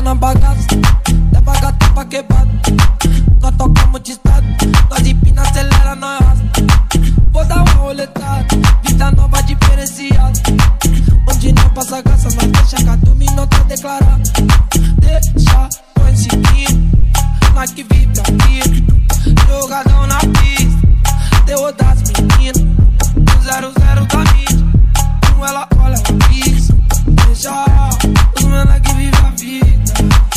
na bagaça, leva a gata pra quebrada. Nós tocamos de estado, nós empina, acelera, nós arrasta. Vou dar uma roletada, vida nova diferenciada. Onde não passa graça, mas deixa que a turma não tá declarada. Deixa nós seguir, nós que vive aqui. Jogadão na pista, terror das meninas. 00 da mídia, como ela olha, ela pisa. Deixa os menores que vive a vida.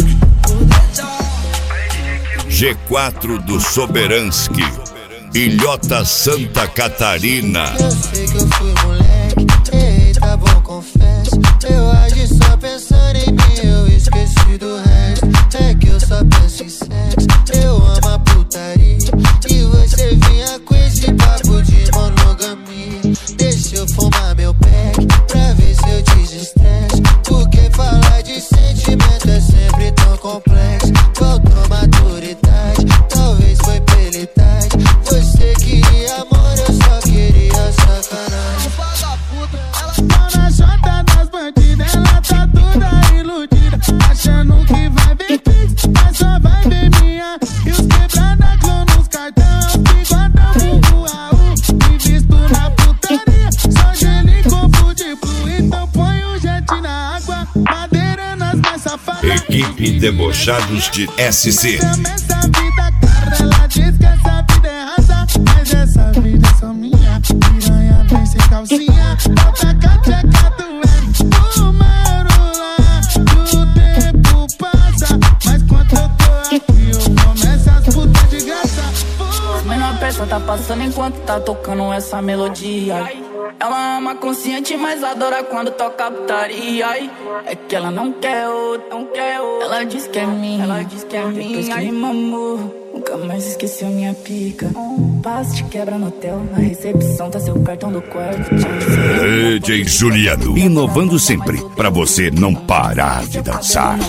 G4 do Soberansky, Ilhota, Santa Catarina. Eu sei que eu fui moleque, errei, tá bom, confesso. Eu agi só pensando em mim, eu esqueci do resto. É que eu só penso em sexo, eu amo a putaria. E você vinha com esse papo de monogamia. Deixa eu fumar meu pack, pra ver se eu desestresso. Porque falar de sentimento é sempre tão complexo. Faltou maturidade, talvez foi pela idade. Você queria amor, eu só queria sacanagem. Ela tá na chota das bandidas, ela tá toda iludida, achando que vai ver Pix, mas só vai ver minha. E os quebrada clã nos cartão, que guardam o Raul. Me visto na putaria, só gelo e copo de flu. Então põe o jet na água, madeira nas mais safadas. Equipe Debochados de SC. Essa vida, cara, ela diz que essa vida é raça, mas essa vida é só minha. Piranha vem sem calcinha, bota a cateca doendo. O marula do tempo passa, mas quando eu tô aqui eu começo as putas de graça. Menor peça tá passando enquanto tá tocando essa melodia. Ela ama consciente, mas adora quando toca putaria. É que ela não quer outro, não quer outro. Ela diz que é minha, ela diz que é minha. Depois que me mamou, nunca mais esqueceu minha pica. Passo de quebra no hotel, na recepção tá seu cartão do quarto. DJ Juliano, inovando sempre, pra você não parar de dançar.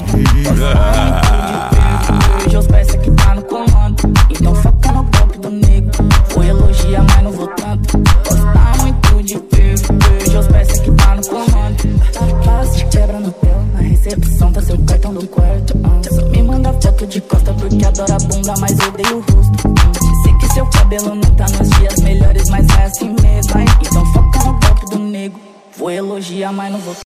Hoje os peças que tá no comando, então foca no golpe do nego. Vou elogiar, mas não vou tanto. Gostar muito de ver. Hoje os peças que tá no comando. Passo de quebra no hotel, na recepção tá seu cartão do quarto. Só me manda foto de costa porque adora a bunda, mas odeio o rosto. Sei que seu cabelo não tá nos dias melhores, mas é assim mesmo. Então foca no golpe do nego. Vou elogiar, mas não vou